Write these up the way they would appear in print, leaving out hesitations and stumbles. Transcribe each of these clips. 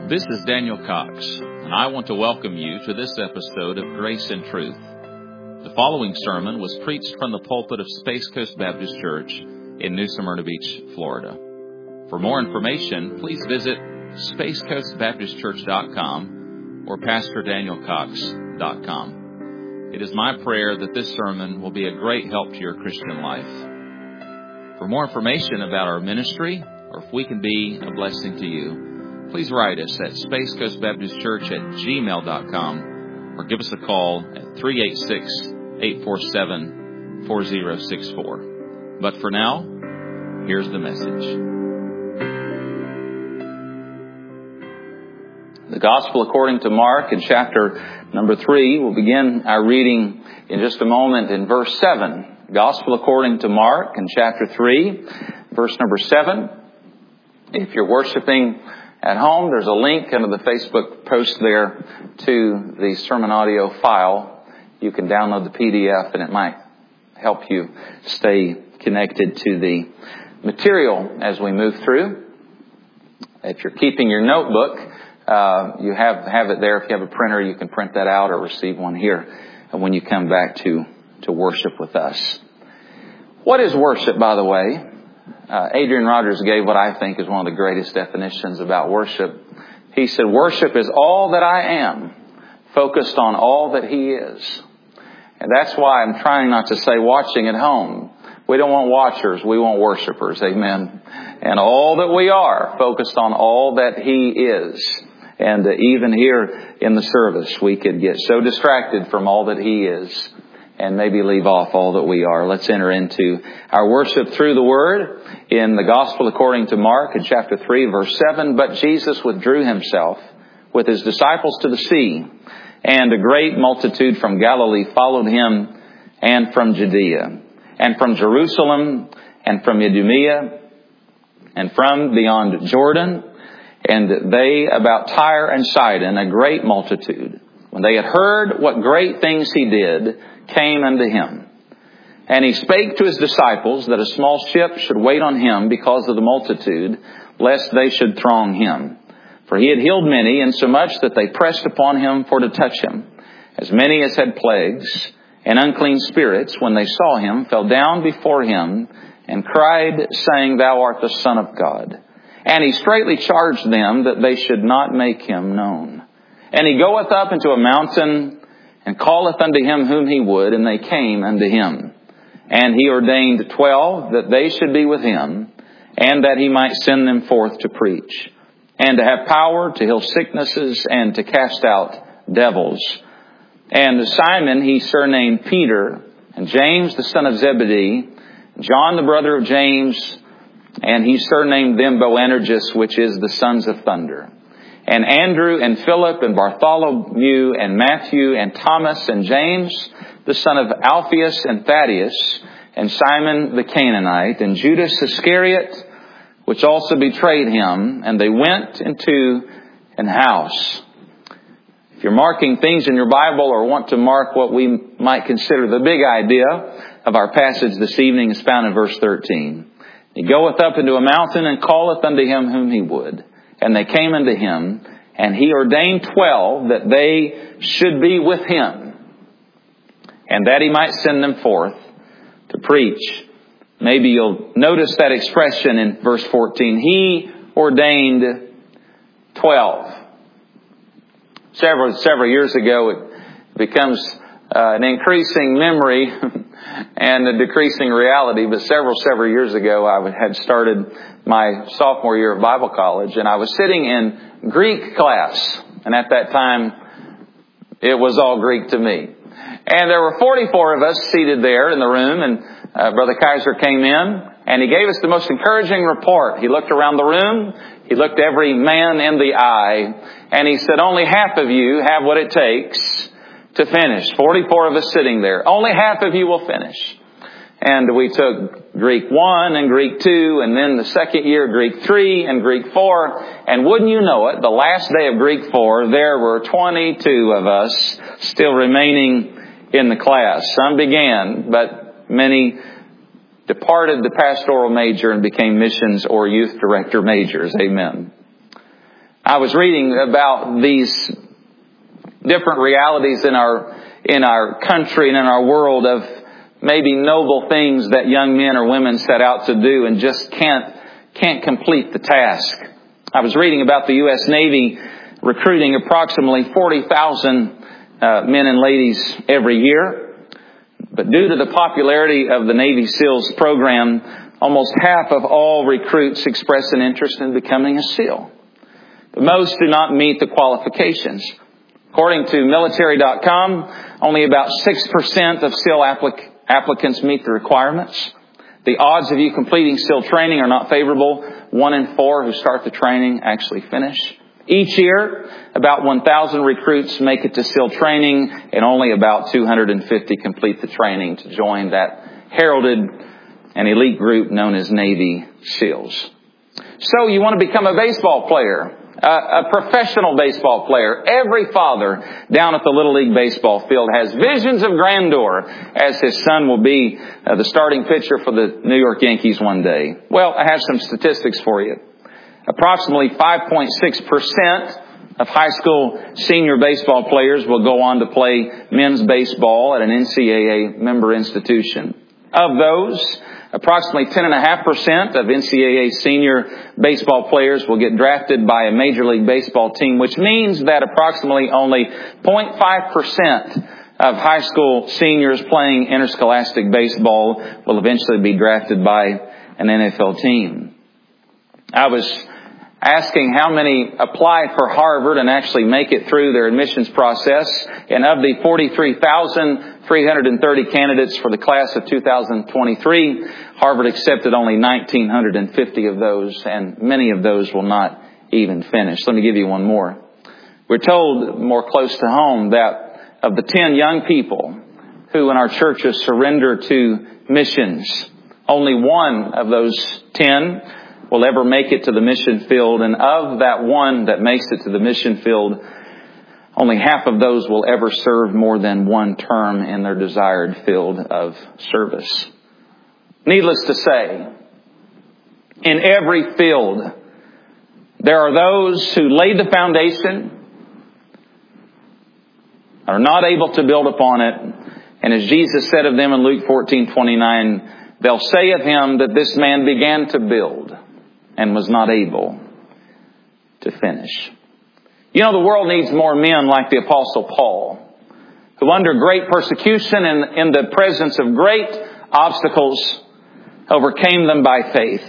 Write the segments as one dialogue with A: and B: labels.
A: This is Daniel Cox, and I want to welcome you to this episode of Grace and Truth. The following sermon was preached from the pulpit of Space Coast Baptist Church in New Smyrna Beach, Florida. For more information, please visit spacecoastbaptistchurch.com or pastordanielcox.com. It is my prayer that this sermon will be a great help to your Christian life. For more information about our ministry, or if we can be a blessing to you, please write us at spacecoastbaptistchurch@gmail.com or give us a call at 386-847-4064. But for now, here's the message. The Gospel according to Mark in chapter number 3. We'll begin our reading in just a moment in verse 7. Gospel according to Mark in chapter 3, verse number 7. If you're worshiping at home, there's a link under the Facebook post there to the sermon audio file. You can download the PDF and it might help you stay connected to the material as we move through. If you're keeping your notebook, you have it there. If you have a printer, you can print that out or receive one here when you come back to worship with us. What is worship, by the way? Adrian Rogers gave what I think is one of the greatest definitions about worship. He said, worship is all that I am, focused on all that He is. And that's why I'm trying not to say watching at home. We don't want watchers, we want worshipers. Amen. And all that we are, focused on all that He is. And even here in the service, we could get so distracted from all that He is and maybe leave off all that we are. Let's enter into our worship through the Word in the Gospel according to Mark in chapter 3, verse 7. But Jesus withdrew Himself with His disciples to the sea, and a great multitude from Galilee followed Him, and from Judea, and from Jerusalem, and from Idumea, and from beyond Jordan, and they about Tyre and Sidon, a great multitude, when they had heard what great things He did, came unto Him. And He spake to His disciples that a small ship should wait on Him because of the multitude, lest they should throng Him. For He had healed many, insomuch that they pressed upon Him for to touch Him. As many as had plagues and unclean spirits, when they saw Him, fell down before Him, and cried, saying, Thou art the Son of God. And He straitly charged them that they should not make Him known. And He goeth up into a mountain, and calleth unto Him whom He would, and they came unto Him. And He ordained 12 that they should be with Him, and that He might send them forth to preach, and to have power to heal sicknesses, and to cast out devils. And Simon He surnamed Peter, and James the son of Zebedee, John the brother of James, and He surnamed them Boanerges, which is the sons of thunder. And Andrew and Philip and Bartholomew and Matthew and Thomas and James, the son of Alphaeus and Thaddeus, and Simon the Canaanite, and Judas Iscariot, which also betrayed Him. And they went into an house. If you're marking things in your Bible or want to mark what we might consider the big idea of our passage this evening, is found in verse 13. He goeth up into a mountain, and calleth unto Him whom He would. And they came unto Him, and He ordained 12 that they should be with Him, and that He might send them forth to preach. Maybe you'll notice that expression in verse 14. He ordained 12. Several years ago, it becomes an increasing memory and a decreasing reality. But several years ago, I had started my sophomore year of Bible college, and I was sitting in Greek class. And at that time, it was all Greek to me. And there were 44 of us seated there in the room, and Brother Kaiser came in, and he gave us the most encouraging report. He looked around the room, he looked every man in the eye, and he said, only half of you have what it takes to finish. 44 of us sitting there. Only half of you will finish. And we took Greek 1 and Greek 2, and then the second year Greek 3 and Greek 4. And wouldn't you know it, the last day of Greek 4, there were 22 of us still remaining in the class. Some began, but many departed the pastoral major and became missions or youth director majors. Amen. I was reading about these different realities in our country and in our world of maybe noble things that young men or women set out to do and just can't complete the task. I was reading about the U.S. Navy recruiting approximately 40,000 men and ladies every year. But due to the popularity of the Navy SEALs program, almost half of all recruits express an interest in becoming a SEAL. But most do not meet the qualifications. According to military.com, only about 6% of SEAL applicants meet the requirements. The odds of you completing SEAL training are not favorable. 1 in 4 who start the training actually finish. Each year, about 1,000 recruits make it to SEAL training, and only about 250 complete the training to join that heralded and elite group known as Navy SEALs. So you want to become a baseball player, a professional baseball player. Every father down at the Little League baseball field has visions of grandeur as his son will be the starting pitcher for the New York Yankees one day. Well, I have some statistics for you. Approximately 5.6% of high school senior baseball players will go on to play men's baseball at an NCAA member institution. Of those, approximately 10.5% of NCAA senior baseball players will get drafted by a Major League Baseball team, which means that approximately only 0.5% of high school seniors playing interscholastic baseball will eventually be drafted by an NFL team. I was asking how many apply for Harvard and actually make it through their admissions process. And of the 43,330 candidates for the class of 2023, Harvard accepted only 1,950 of those, and many of those will not even finish. Let me give you one more. We're told more close to home that of the 10 young people who in our churches surrender to missions, only one of those 10 will ever make it to the mission field. And of that one that makes it to the mission field, only half of those will ever serve more than one term in their desired field of service. Needless to say, in every field, there are those who laid the foundation, are not able to build upon it. And as Jesus said of them in Luke 14:29, they'll say of him that this man began to build and was not able to finish. You know, the world needs more men like the Apostle Paul, who under great persecution and in the presence of great obstacles overcame them by faith.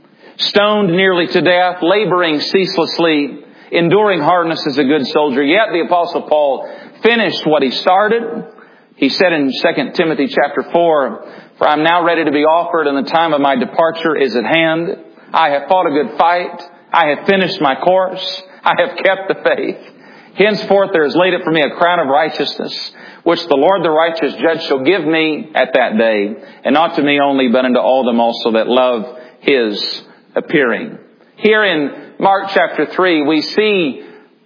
A: Stoned nearly to death, laboring ceaselessly, enduring hardness as a good soldier. Yet the Apostle Paul finished what he started. He said in 2 Timothy chapter 4, "For I am now ready to be offered, and the time of my departure is at hand. I have fought a good fight. I have finished my course. I have kept the faith. Henceforth there is laid up for me a crown of righteousness, which the Lord the righteous judge shall give me at that day, and not to me only, but unto all them also that love his appearing." Here in Mark chapter 3, we see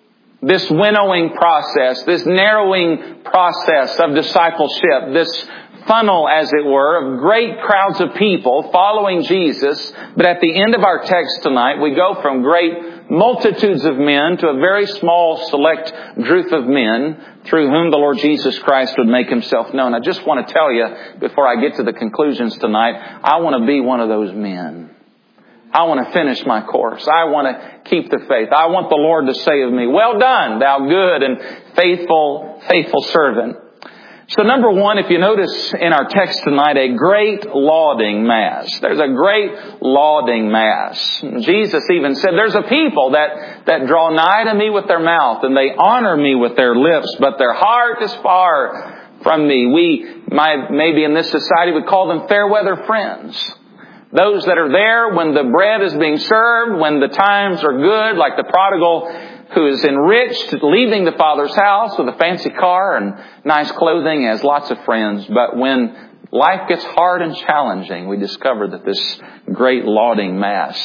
A: this winnowing process, this narrowing process of discipleship, this funnel, as it were, of great crowds of people following Jesus. But at the end of our text tonight, we go from great multitudes of men to a very small select group of men through whom the Lord Jesus Christ would make himself known. I just want to tell you, before I get to the conclusions tonight, I want to be one of those men. I want to finish my course. I want to keep the faith. I want the Lord to say of me, "Well done, thou good and faithful servant." So number one, if you notice in our text tonight, a great lauding mass. There's a great lauding mass. Jesus even said, there's a people that draw nigh to me with their mouth and they honor me with their lips, but their heart is far from me. We maybe in this society would call them fair weather friends. Those that are there when the bread is being served, when the times are good, like the prodigal who is enriched, leaving the Father's house with a fancy car and nice clothing, has lots of friends. But when life gets hard and challenging, we discover that this great lauding mass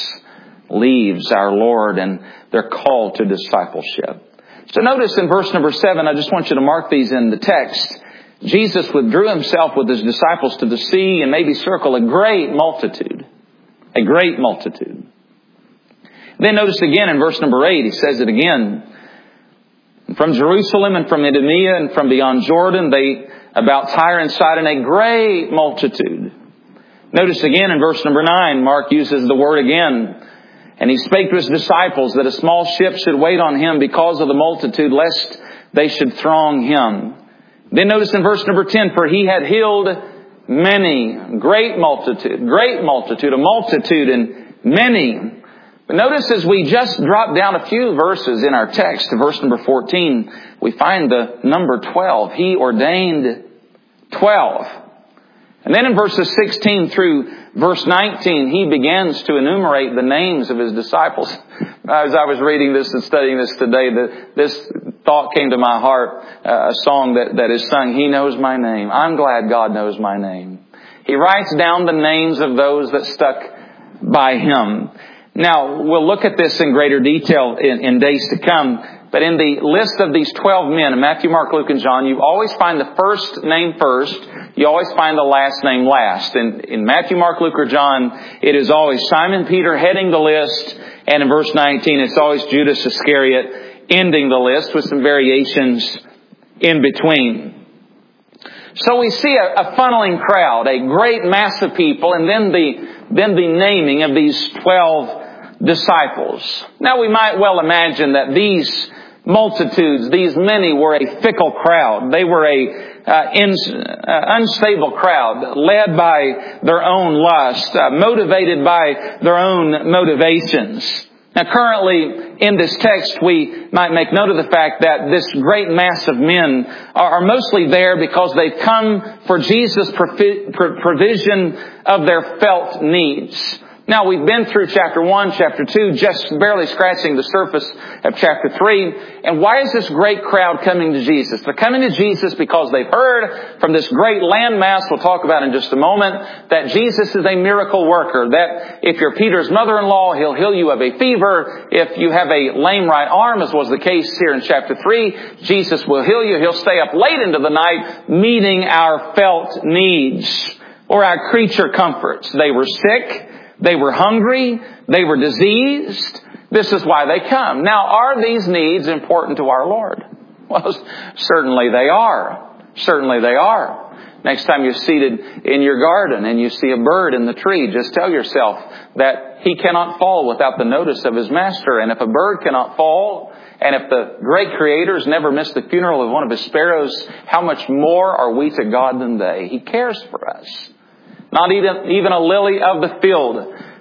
A: leaves our Lord and they're called to discipleship. So notice in verse number 7, I just want you to mark these in the text. Jesus withdrew himself with his disciples to the sea, and maybe circle a great multitude. A great multitude. Then notice again in verse number 8, he says it again. From Jerusalem and from Idumea and from beyond Jordan, they about Tyre and Sidon, a great multitude. Notice again in verse number 9, Mark uses the word again. And he spake to his disciples that a small ship should wait on him because of the multitude, lest they should throng him. Then notice in verse number 10, for he had healed many, great multitude, a multitude and many. But notice as we just drop down a few verses in our text to verse number 14, we find the number 12. He ordained 12. And then in verses 16 through verse 19, he begins to enumerate the names of his disciples. As I was reading this and studying this today, this thought came to my heart, a song that is sung, He Knows My Name. I'm glad God knows my name. He writes down the names of those that stuck by him. Now, we'll look at this in greater detail in days to come. But in the list of these 12 men, in Matthew, Mark, Luke, and John, you always find the first name first. You always find the last name last. In Matthew, Mark, Luke, or John, it is always Simon Peter heading the list. And in verse 19, it's always Judas Iscariot ending the list with some variations in between. So we see a funneling crowd, a great mass of people, and then the naming of these 12 disciples. Now we might well imagine that these multitudes, these many, were a fickle crowd. They were unstable crowd, led by their own lust, motivated by their own motivations. Now currently in this text we might make note of the fact that this great mass of men are mostly there because they've come for Jesus' provision of their felt needs. Now, we've been through chapter 1, chapter 2, just barely scratching the surface of chapter 3. And why is this great crowd coming to Jesus? They're coming to Jesus because they've heard from this great landmass, we'll talk about in just a moment, that Jesus is a miracle worker. That if you're Peter's mother-in-law, he'll heal you of a fever. If you have a lame right arm, as was the case here in chapter 3, Jesus will heal you. He'll stay up late into the night meeting our felt needs or our creature comforts. They were sick. They were hungry. They were diseased. This is why they come. Now, are these needs important to our Lord? Well, certainly they are. Certainly they are. Next time you're seated in your garden and you see a bird in the tree, just tell yourself that he cannot fall without the notice of his master. And if a bird cannot fall, and if the great Creator's never missed the funeral of one of his sparrows, how much more are we to God than they? He cares for us. Not even a lily of the field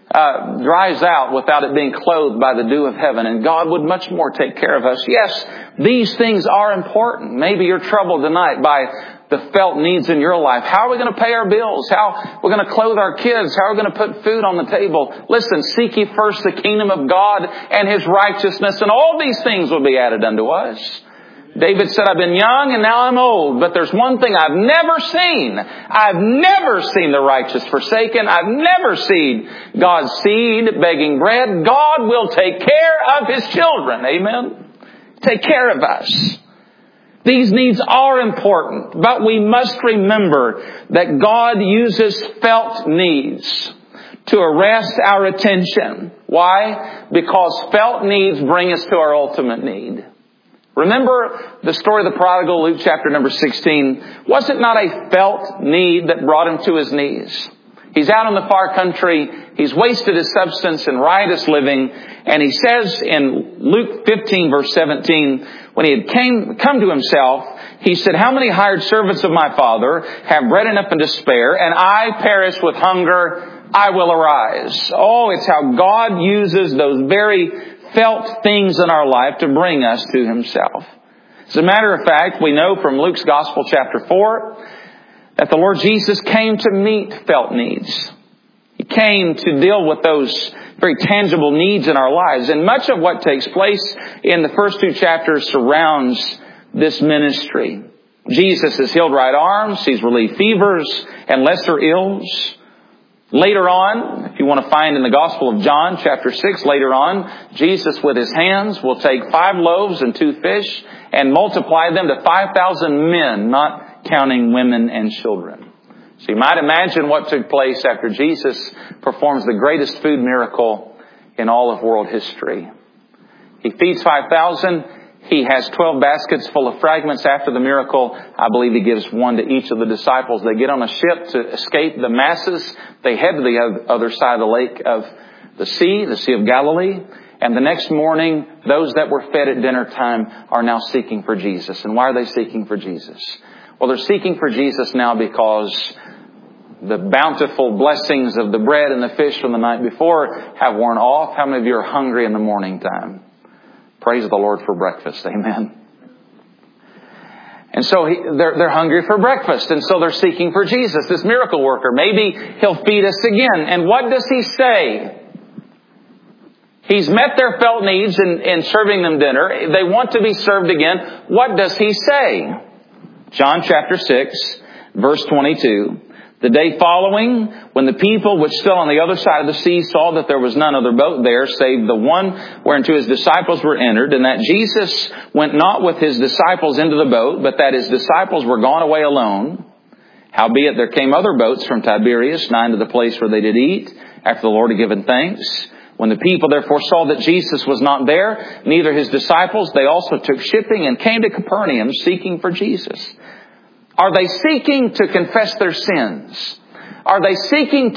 A: dries out without it being clothed by the dew of heaven. And God would much more take care of us. Yes, these things are important. Maybe you're troubled tonight by the felt needs in your life. How are we going to pay our bills? How we're going to clothe our kids? How are we going to put food on the table? Listen, seek ye first the kingdom of God and His righteousness, and all these things will be added unto us. David said, I've been young and now I'm old, but there's one thing I've never seen. I've never seen the righteous forsaken. I've never seen God's seed begging bread. God will take care of His children. Amen? Take care of us. These needs are important, but we must remember that God uses felt needs to arrest our attention. Why? Because felt needs bring us to our ultimate need. Remember the story of the prodigal, Luke chapter number 16. Was it not a felt need that brought him to his knees? He's out in the far country. He's wasted his substance in riotous living. And he says in Luke 15 verse 17, when he had come to himself, he said, how many hired servants of my father have bread enough and to spare, and I perish with hunger? I will arise. Oh, it's how God uses those very felt things in our life to bring us to Himself. As a matter of fact, we know from Luke's Gospel chapter 4 that the Lord Jesus came to meet felt needs. He came to deal with those very tangible needs in our lives. And much of what takes place in the first 2 chapters surrounds this ministry. Jesus has healed right arms. He's relieved fevers and lesser ills. Later on, if you want to find in the Gospel of John, chapter 6, later on, Jesus with His hands will take 5 loaves and 2 fish and multiply them to 5,000 men, not counting women and children. So you might imagine what took place after Jesus performs the greatest food miracle in all of world history. He feeds 5,000. He has 12 baskets full of fragments after the miracle. I believe He gives one to each of the disciples. They get on a ship to escape the masses. They head to the other side of the lake of the Sea of Galilee. And the next morning, those that were fed at dinner time are now seeking for Jesus. And why are they seeking for Jesus? Well, they're seeking for Jesus now because the bountiful blessings of the bread and the fish from the night before have worn off. How many of you are hungry in the morning time? Praise the Lord for breakfast. Amen. And so they're hungry for breakfast. And so they're seeking for Jesus, this miracle worker. Maybe He'll feed us again. And what does He say? He's met their felt needs in serving them dinner. They want to be served again. What does He say? John chapter 6, verse 22. The day following, when the people which stood on the other side of the sea saw that there was none other boat there, save the one whereinto His disciples were entered, and that Jesus went not with His disciples into the boat, but that His disciples were gone away alone. Howbeit there came other boats from Tiberias, nigh to the place where they did eat, after the Lord had given thanks. When the people therefore saw that Jesus was not there, neither His disciples, they also took shipping and came to Capernaum seeking for Jesus. Are they seeking to confess their sins? Are they seeking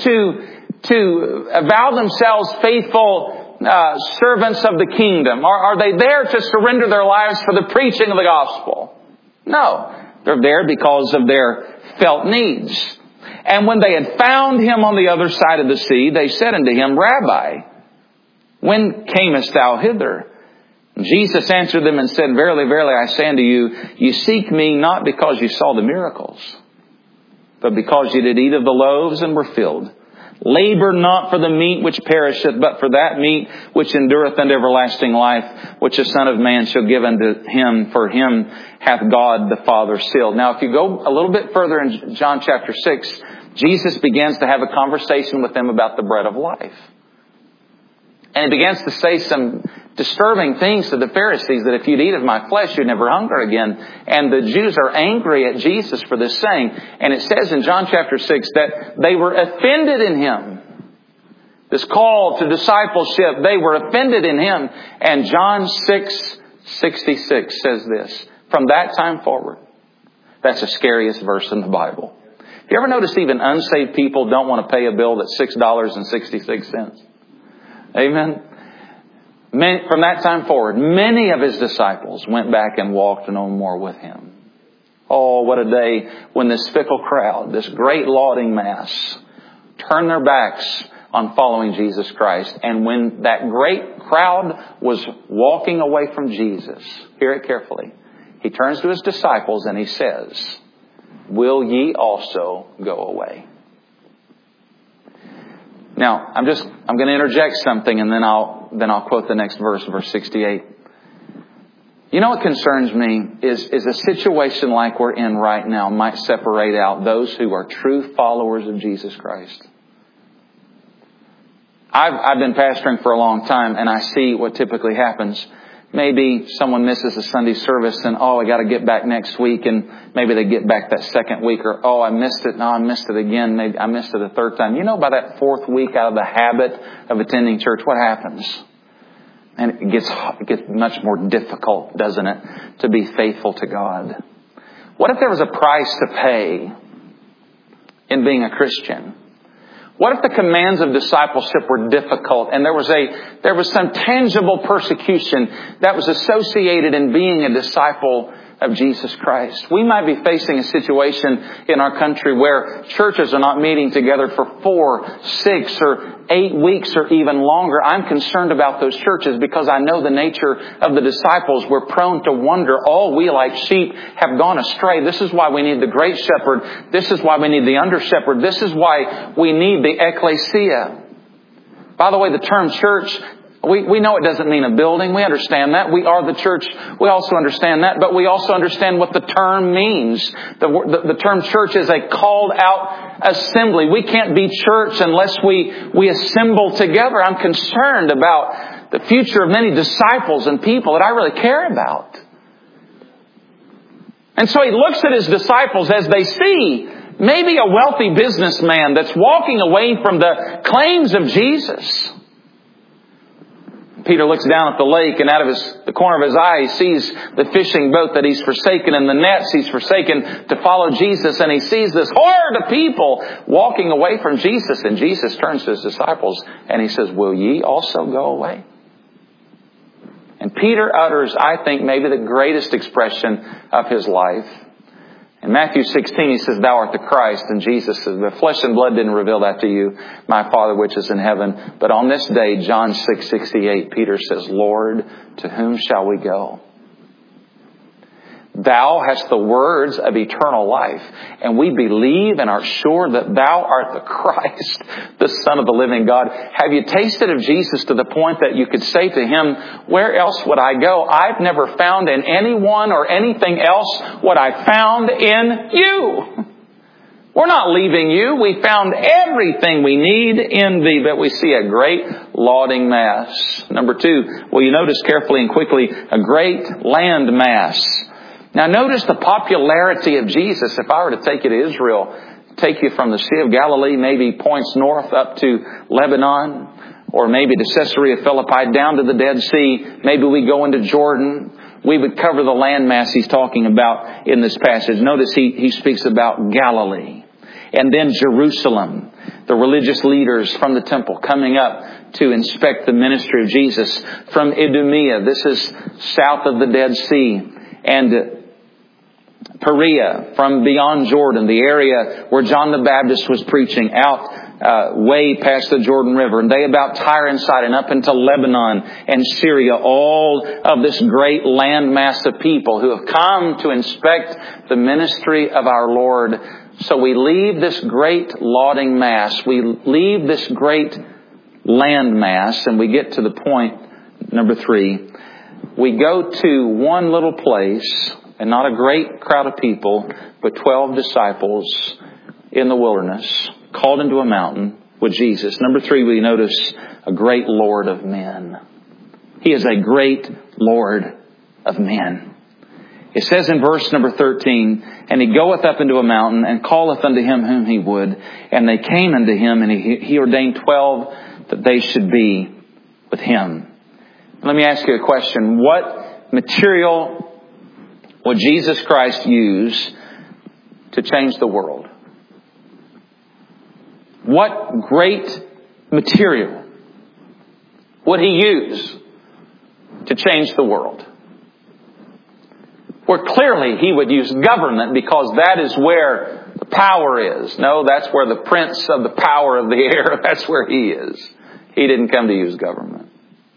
A: to avow themselves faithful servants of the kingdom? Are they there to surrender their lives for the preaching of the gospel? No. They're there because of their felt needs. And when they had found Him on the other side of the sea, they said unto Him, Rabbi, when camest thou hither? Jesus answered them and said, Verily, verily, I say unto you, you seek me not because you saw the miracles, but because you did eat of the loaves and were filled. Labor not for the meat which perisheth, but for that meat which endureth unto everlasting life, which the Son of Man shall give unto Him. For Him hath God the Father sealed. Now, if you go a little bit further in John chapter 6, Jesus begins to have a conversation with them about the bread of life. And He begins to say some disturbing things to the Pharisees, that if you'd eat of my flesh, you'd never hunger again. And the Jews are angry at Jesus for this saying. And it says in John chapter 6 that they were offended in Him. This call to discipleship, they were offended in Him. And John 6:66 says this, from that time forward. That's the scariest verse in the Bible. You ever notice even unsaved people don't want to pay a bill that's $6.66? Amen. From that time forward, many of His disciples went back and walked no more with Him. Oh, what a day when this fickle crowd, this great lauding mass, turned their backs on following Jesus Christ. And when that great crowd was walking away from Jesus, hear it carefully, He turns to His disciples and He says, will ye also go away? Now, I'm going to interject something and then I'll quote the next verse 68. You know what concerns me is a situation like we're in right now might separate out those who are true followers of Jesus Christ. I've been pastoring for a long time and I see what typically happens. Maybe someone misses a Sunday service and, I got to get back next week, and maybe they get back that second week, or, I missed it. No, I missed it again. Maybe I missed it a third time. You know, by that fourth week out of the habit of attending church, what happens? And it gets much more difficult, doesn't it, to be faithful to God. What if there was a price to pay in being a Christian? What if the commands of discipleship were difficult and there was some tangible persecution that was associated in being a disciple of Jesus Christ? We might be facing a situation in our country where churches are not meeting together for 4, 6, or 8 weeks or even longer. I'm concerned about those churches because I know the nature of the disciples. We're prone to wander. All we like sheep have gone astray. This is why we need the great shepherd. This is why we need the under shepherd. This is why we need the ecclesia. By the way, the term church, we know it doesn't mean a building. We understand that. We are the church. We also understand that. But we also understand what the term means. The term church is a called out assembly. We can't be church unless we assemble together. I'm concerned about the future of many disciples and people that I really care about. And so He looks at His disciples as they see maybe a wealthy businessman that's walking away from the claims of Jesus. Peter looks down at the lake, and out of the corner of his eye, he sees the fishing boat that he's forsaken and the nets he's forsaken to follow Jesus. And he sees this horde of people walking away from Jesus. And Jesus turns to his disciples and he says, "Will ye also go away?" And Peter utters, I think, maybe the greatest expression of his life. In Matthew 16, he says, "Thou art the Christ." And Jesus says, "The flesh and blood didn't reveal that to you, my Father which is in heaven. But on this day," John 6:68, Peter says, "Lord, to whom shall we go? Thou hast the words of eternal life, and we believe and are sure that Thou art the Christ, the Son of the living God." Have you tasted of Jesus to the point that you could say to Him, "Where else would I go? I've never found in anyone or anything else what I found in You. We're not leaving You. We found everything we need in Thee." But we see a great lauding mass. Number 2, will you notice carefully and quickly, a great land mass. Now notice the popularity of Jesus. If I were to take you to Israel, take you from the Sea of Galilee, maybe points north up to Lebanon, or maybe to Caesarea Philippi, down to the Dead Sea, maybe we go into Jordan, we would cover the landmass he's talking about in this passage. Notice he speaks about Galilee. And then Jerusalem, the religious leaders from the temple coming up to inspect the ministry of Jesus. From Idumea, this is south of the Dead Sea, and Perea, from beyond Jordan, the area where John the Baptist was preaching, out way past the Jordan River, and they about Tyre and Sidon, up into Lebanon and Syria, all of this great landmass of people who have come to inspect the ministry of our Lord. So we leave this great lauding mass, we leave this great land mass, and we get to the point, number 3. We go to one little place, and not a great crowd of people, but 12 disciples in the wilderness, called into a mountain with Jesus. Number 3, we notice a great Lord of men. He is a great Lord of men. It says in verse number 13, "And he goeth up into a mountain, and calleth unto him whom he would. And they came unto him, and he ordained 12 that they should be with him." Let me ask you a question. What material would Jesus Christ use to change the world? What great material would He use to change the world? Where clearly He would use government, because that is where the power is. No, that's where the prince of the power of the air, that's where He is. He didn't come to use government.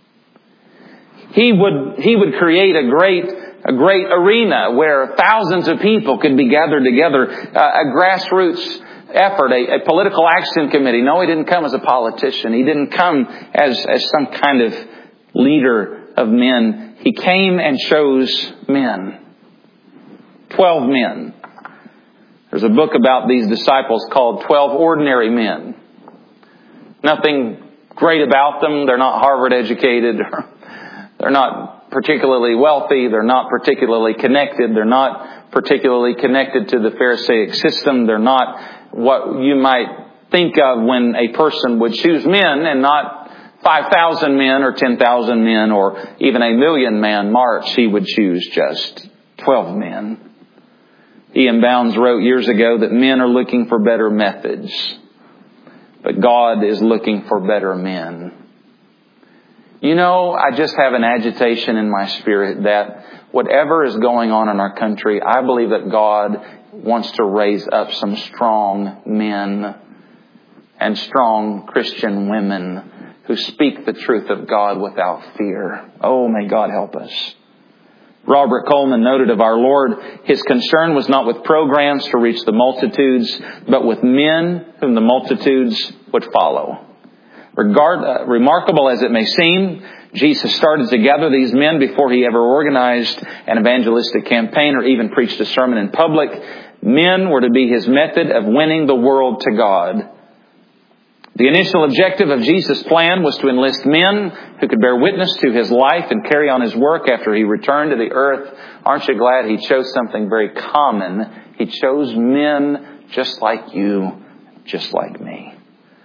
A: He would create a great arena where thousands of people could be gathered together, a grassroots effort, a political action committee. No, He didn't come as a politician. He didn't come as some kind of leader of men. He came and chose men. 12 men. There's a book about these disciples called 12 Ordinary Men. Nothing great about them. They're not Harvard educated. They're not particularly wealthy. They're not particularly connected. They're not particularly connected to the Pharisaic system. They're not what you might think of when a person would choose men, and not 5,000 men or 10,000 men or even a 1,000,000 man march. He would choose just 12 men. E.M. Bounds wrote years ago that men are looking for better methods, but God is looking for better men. You know, I just have an agitation in my spirit that whatever is going on in our country, I believe that God wants to raise up some strong men and strong Christian women who speak the truth of God without fear. Oh, may God help us. Robert Coleman noted of our Lord, His concern was not with programs to reach the multitudes, but with men whom the multitudes would follow. Remarkable as it may seem, Jesus started to gather these men before He ever organized an evangelistic campaign or even preached a sermon in public. Men were to be His method of winning the world to God. The initial objective of Jesus' plan was to enlist men who could bear witness to His life and carry on His work after He returned to the earth. Aren't you glad He chose something very common? He chose men just like you, just like me.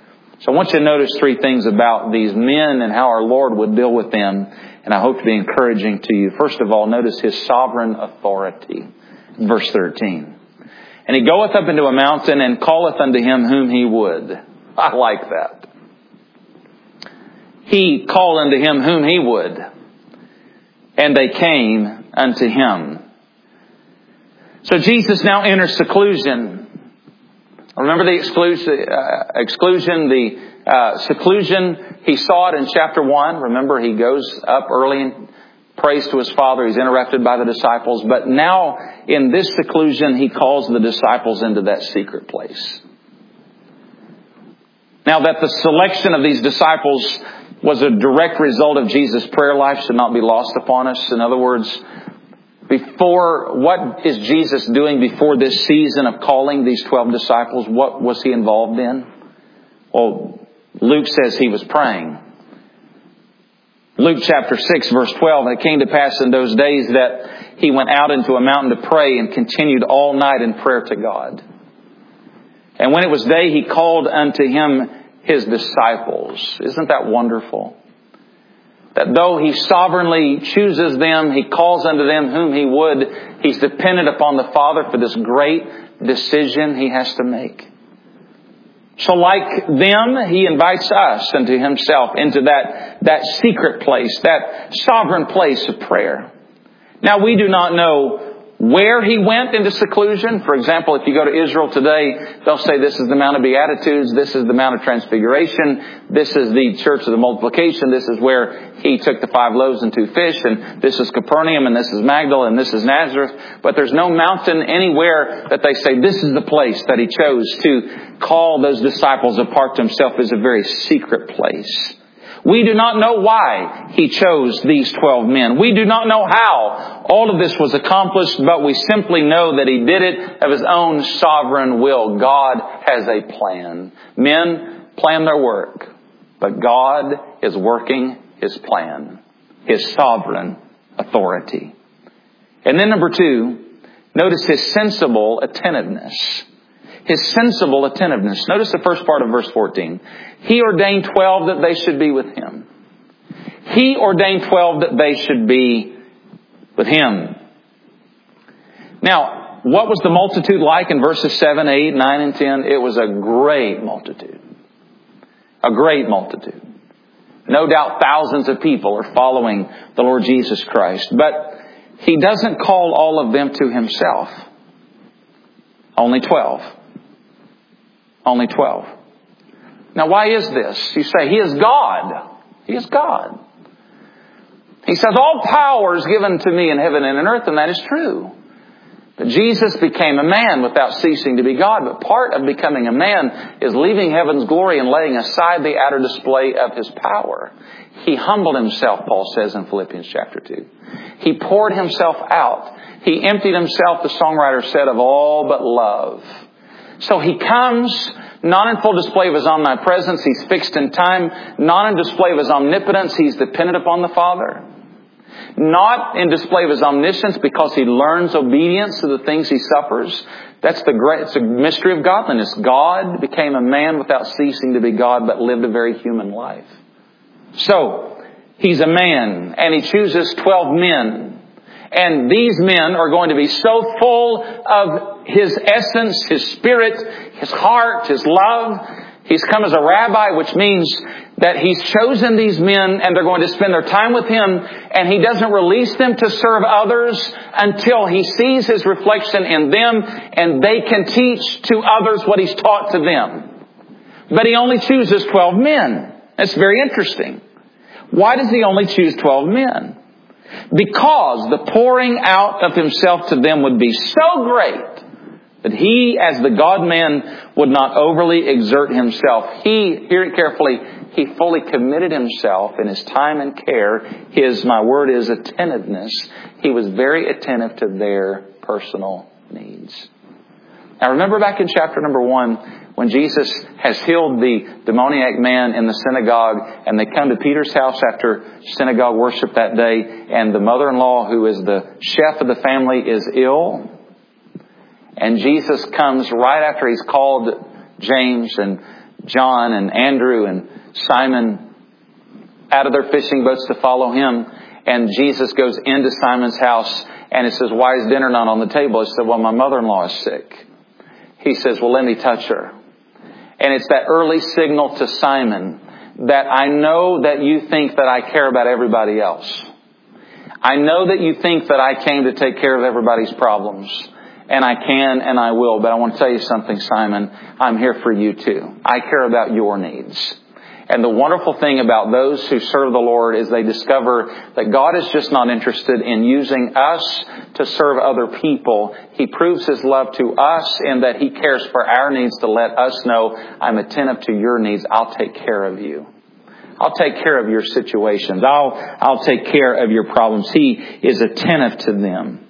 A: So I want you to notice three things about these men and how our Lord would deal with them. And I hope to be encouraging to you. First of all, notice His sovereign authority. Verse 13. And He goeth up into a mountain and calleth unto Him whom He would. I like that. He called unto Him whom He would. And they came unto Him. So Jesus now enters seclusion. Remember the seclusion. He saw it in chapter 1. Remember, He goes up early and prays to His Father. He's interrupted by the disciples. But now, in this seclusion, He calls the disciples into that secret place. Now, that the selection of these disciples was a direct result of Jesus' prayer life should not be lost upon us. In other words, what is Jesus doing before this season of calling these 12 disciples? What was He involved in? Well, Luke says He was praying. Luke chapter 6 verse 12, and it came to pass in those days that He went out into a mountain to pray and continued all night in prayer to God. And when it was day, He called unto Him His disciples. Isn't that wonderful? That though He sovereignly chooses them, He calls unto them whom He would. He's dependent upon the Father for this great decision He has to make. So like them, He invites us into Himself, into that secret place, that sovereign place of prayer. Now we do not know where He went into seclusion. For example, if you go to Israel today, they'll say this is the Mount of Beatitudes, this is the Mount of Transfiguration, this is the Church of the Multiplication, this is where He took the 5 loaves and 2 fish, and this is Capernaum, and this is Magdala, and this is Nazareth. But there's no mountain anywhere that they say this is the place that He chose to call those disciples apart to Himself. Is a very secret place. We do not know why He chose these 12 men. We do not know how all of this was accomplished, but we simply know that He did it of His own sovereign will. God has a plan. Men plan their work, but God is working His plan, His sovereign authority. And then number 2, notice His sensible attentiveness. His sensible attentiveness. Notice the first part of verse 14. He ordained 12 that they should be with Him. He ordained 12 that they should be with Him. Now, what was the multitude like in verses 7, 8, 9, and 10? It was a great multitude. A great multitude. No doubt thousands of people are following the Lord Jesus Christ. But He doesn't call all of them to Himself. Only 12. Only 12. Now, why is this? You say, He is God. He is God. He says, all power is given to me in heaven and in earth, and that is true. But Jesus became a man without ceasing to be God. But part of becoming a man is leaving heaven's glory and laying aside the outer display of His power. He humbled Himself, Paul says in Philippians chapter 2. He poured Himself out. He emptied Himself, the songwriter said, of all but love. So He comes not in full display of His omnipresence. He's fixed in time. Not in display of His omnipotence. He's dependent upon the Father. Not in display of His omniscience because He learns obedience to the things He suffers. It's a mystery of godliness. God became a man without ceasing to be God, but lived a very human life. So, He's a man, and He chooses 12 men. And these men are going to be so full of His essence, His spirit, His heart, His love. He's come as a rabbi, which means that He's chosen these men and they're going to spend their time with Him. And He doesn't release them to serve others until He sees His reflection in them and they can teach to others what He's taught to them. But He only chooses 12 men. That's very interesting. Why does He only choose 12 men? Because the pouring out of Himself to them would be so great that He, as the God-man, would not overly exert Himself. He, hear it carefully, He fully committed Himself in His time and care. My word is attentiveness. He was very attentive to their personal needs. Now remember back in chapter number 1, when Jesus has healed the demoniac man in the synagogue, and they come to Peter's house after synagogue worship that day, and the mother-in-law, who is the chef of the family, is ill. And Jesus comes right after He's called James and John and Andrew and Simon out of their fishing boats to follow Him. And Jesus goes into Simon's house and He says, "Why is dinner not on the table?" He said, "Well, my mother-in-law is sick." He says, "Well, let me touch her." And it's that early signal to Simon that I know that you think that I care about everybody else. I know that you think that I came to take care of everybody's problems. And I can and I will. But I want to tell you something, Simon. I'm here for you too. I care about your needs. And the wonderful thing about those who serve the Lord is they discover that God is just not interested in using us to serve other people. He proves His love to us in that He cares for our needs to let us know, I'm attentive to your needs. I'll take care of you. I'll take care of your situations. I'll take care of your problems. He is attentive to them.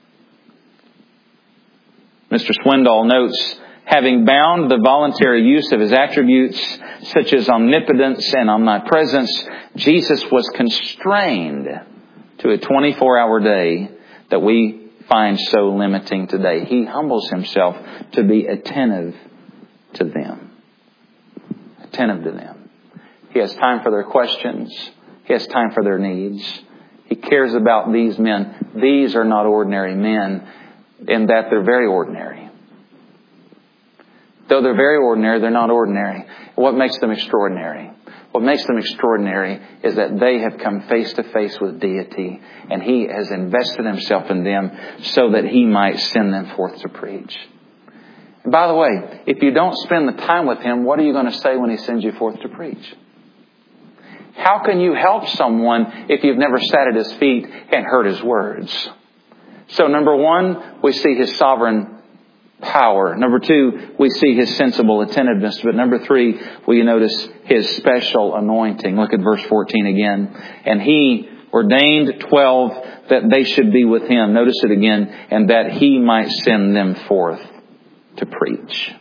A: Mr. Swindoll notes, having bound the voluntary use of His attributes, such as omnipotence and omnipresence, Jesus was constrained to a 24-hour day that we find so limiting today. He humbles Himself to be attentive to them. Attentive to them. He has time for their questions. He has time for their needs. He cares about these men. These are not ordinary men in that they're very ordinary. Though they're very ordinary, they're not ordinary. What makes them extraordinary? What makes them extraordinary is that they have come face to face with deity, and He has invested Himself in them so that He might send them forth to preach. And by the way, if you don't spend the time with Him, what are you going to say when He sends you forth to preach? How can you help someone if you've never sat at His feet and heard His words? So number one, we see His sovereign power. Number two, we see His sensible attentiveness. But number three, we notice His special anointing. Look at verse 14 again. And He ordained 12 that they should be with Him. Notice it again. And that He might send them forth to preach.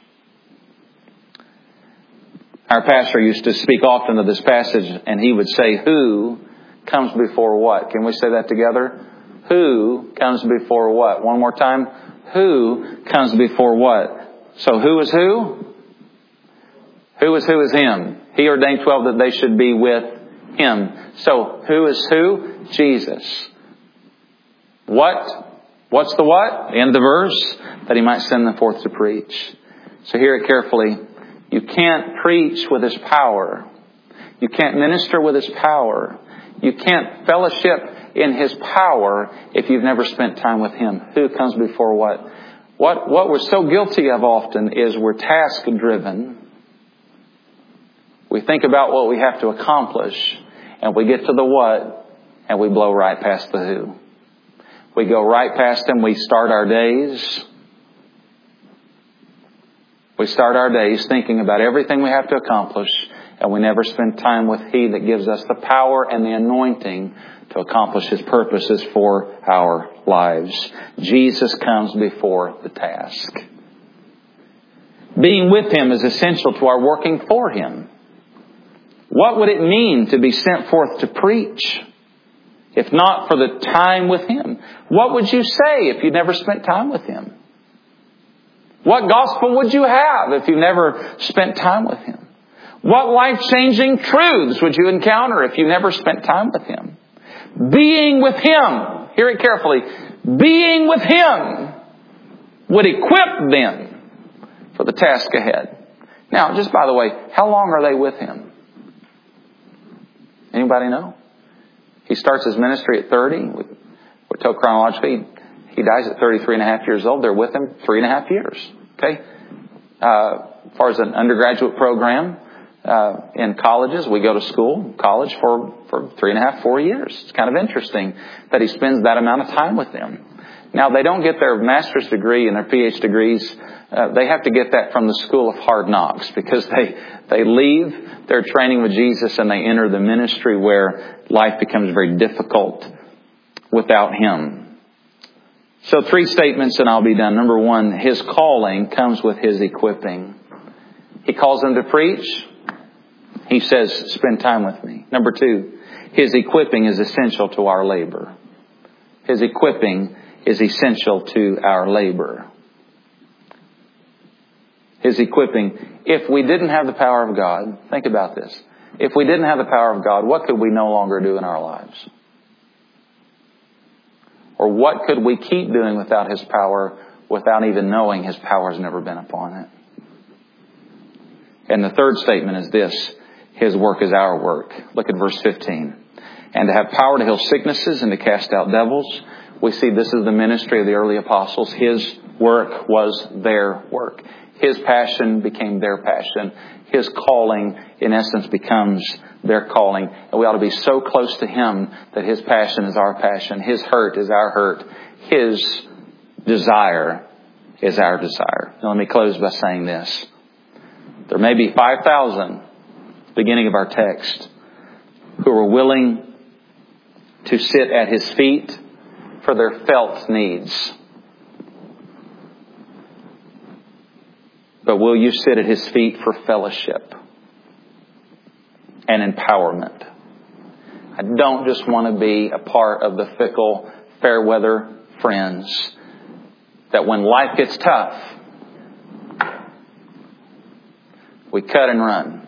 A: Our pastor used to speak often of this passage, and he would say, who comes before what? Can we say that together? Who comes before what? One more time. Who comes before what? So who is who? Who is Him? He ordained 12 that they should be with Him. So who is who? Jesus. What? What's the what? The end of the verse. That He might send them forth to preach. So hear it carefully. You can't preach with His power. You can't minister with His power. You can't fellowship in His power if you've never spent time with Him. Who comes before what? What we're so guilty of often is we're task driven. We think about what we have to accomplish, and we get to the what, and we blow right past the who. We go right past Him. We start our days. We start our days thinking about everything we have to accomplish, and we never spend time with He that gives us the power and the anointing to accomplish His purposes for our lives. Jesus comes before the task. Being with Him is essential to our working for Him. What would it mean to be sent forth to preach if not for the time with Him? What would you say if you never spent time with Him? What gospel would you have if you never spent time with Him? What life-changing truths would you encounter if you never spent time with Him? Being with Him, hear it carefully, being with Him would equip them for the task ahead. Now, just by the way, how long are they with Him? Anybody know? He starts His ministry at 30. We're told chronologically He dies at 33 and a half years old. They're with Him 3.5 years. Okay? As far as an undergraduate program, in colleges, we go to school, college for 3.5, 4 years. It's kind of interesting that He spends that amount of time with them. Now, they don't get their master's degree and their PhD degrees. They have to get that from the school of hard knocks, because they leave their training with Jesus and they enter the ministry where life becomes very difficult without Him. So 3 statements and I'll be done. Number 1, His calling comes with His equipping. He calls them to preach. He says, spend time with me. Number 2, His equipping is essential to our labor. His equipping is essential to our labor. His equipping. If we didn't have the power of God, think about this. If we didn't have the power of God, what could we no longer do in our lives? Or what could we keep doing without His power, without even knowing His power has never been upon it? And the third statement is this: His work is our work. Look at verse 15. And to have power to heal sicknesses and to cast out devils. We see this is the ministry of the early apostles. His work was their work. His passion became their passion. His calling, in essence, becomes their calling. And we ought to be so close to Him that His passion is our passion. His hurt is our hurt. His desire is our desire. Now let me close by saying this. There may be 5,000, beginning of our text, who are willing to sit at His feet for their felt needs. But will you sit at His feet for fellowship and empowerment? I don't just want to be a part of the fickle, fair weather friends that when life gets tough, we cut and run.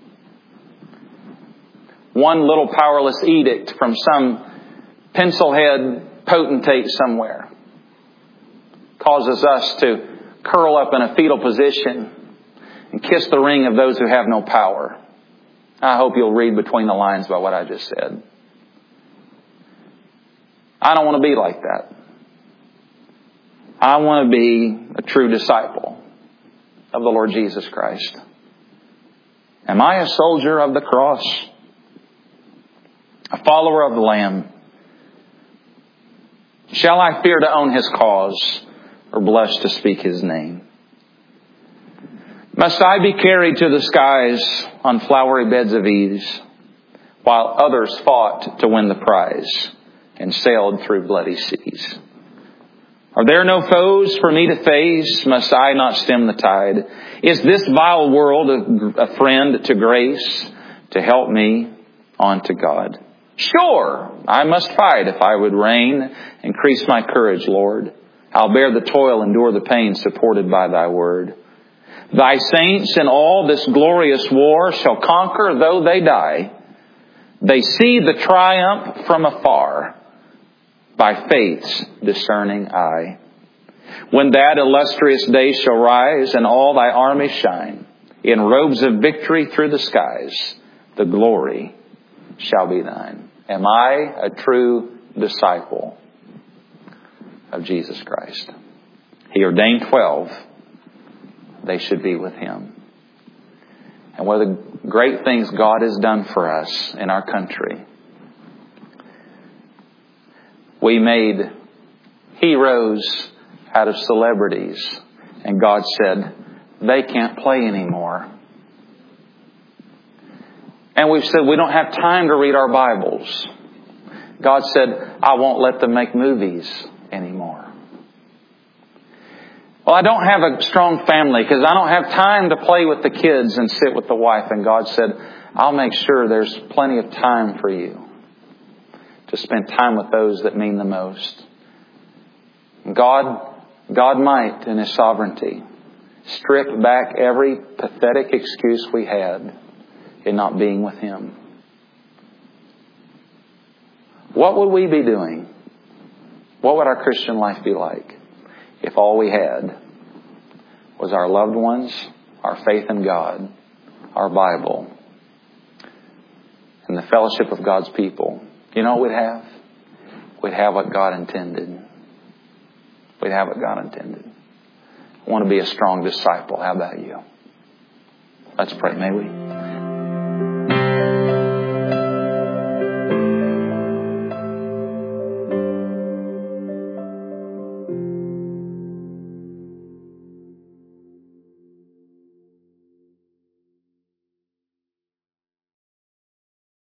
A: One little powerless edict from some pencil-head potentate somewhere causes us to curl up in a fetal position and kiss the ring of those who have no power. I hope you'll read between the lines by what I just said. I don't want to be like that. I want to be a true disciple of the Lord Jesus Christ. Am I a soldier of the cross? A follower of the Lamb? Shall I fear to own His cause or blush to speak His name? Must I be carried to the skies on flowery beds of ease, while others fought to win the prize and sailed through bloody seas? Are there no foes for me to face? Must I not stem the tide? Is this vile world a friend to grace, to help me on to God? Sure, I must fight if I would reign. Increase my courage, Lord. I'll bear the toil, endure the pain, supported by Thy word. Thy saints in all this glorious war shall conquer though they die. They see the triumph from afar by faith's discerning eye. When that illustrious day shall rise and all Thy armies shine, in robes of victory through the skies, the glory shall be Thine. Am I a true disciple of Jesus Christ? He ordained 12. They should be with Him. And one of the great things God has done for us in our country, we made heroes out of celebrities. And God said, they can't play anymore. And we've said, we don't have time to read our Bibles. God said, I won't let them make movies anymore. Well, I don't have a strong family because I don't have time to play with the kids and sit with the wife. And God said, I'll make sure there's plenty of time for you to spend time with those that mean the most. God might, in His sovereignty, strip back every pathetic excuse we had in not being with Him. What would we be doing? What would our Christian life be like if all we had was our loved ones, our faith in God, our Bible, and the fellowship of God's people? You know what we'd have? We'd have what God intended. We'd have what God intended. I want to be a strong disciple. How about you? Let's pray, may we?